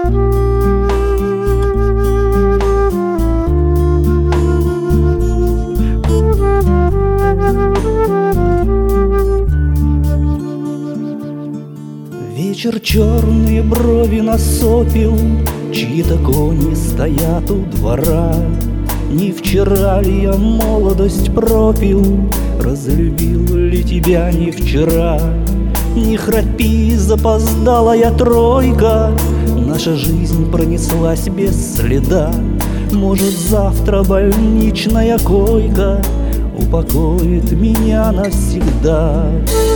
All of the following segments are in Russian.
Вечер черные брови насопил, чьи-то кони стоят у двора. Не вчера ли я молодость пропил, разлюбил ли тебя не вчера? Не храпи, запоздалая тройка, наша жизнь пронеслась без следа. Может, завтра больничная койка упокоит меня навсегда.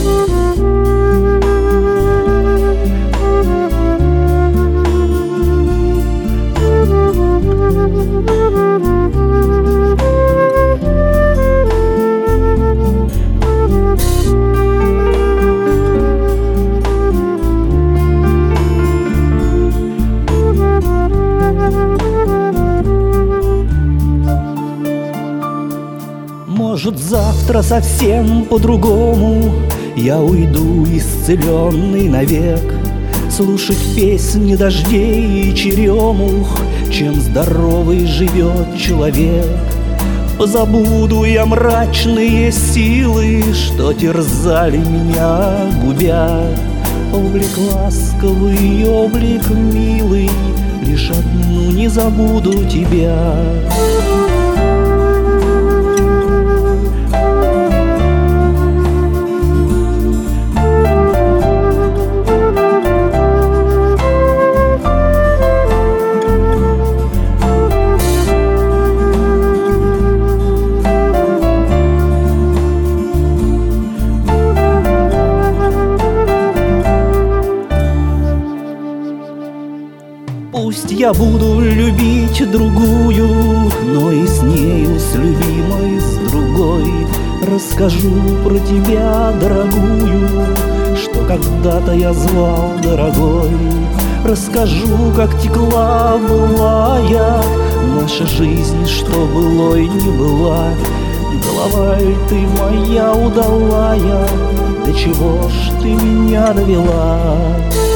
Может, завтра совсем по-другому я уйду исцеленный навек, слушать песни дождей и черемух, чем здоровый живет человек. Позабуду я мрачные силы, что терзали меня, губя. Облик ласковый, облик милый, лишь одну не забуду тебя. Пусть я буду любить другую, но и с нею, с любимой, с другой. Расскажу про тебя, дорогую, что когда-то я звал дорогой. Расскажу, как текла былая наша жизнь, что былой не была. Головай ты моя удалая, до чего ж ты меня довела?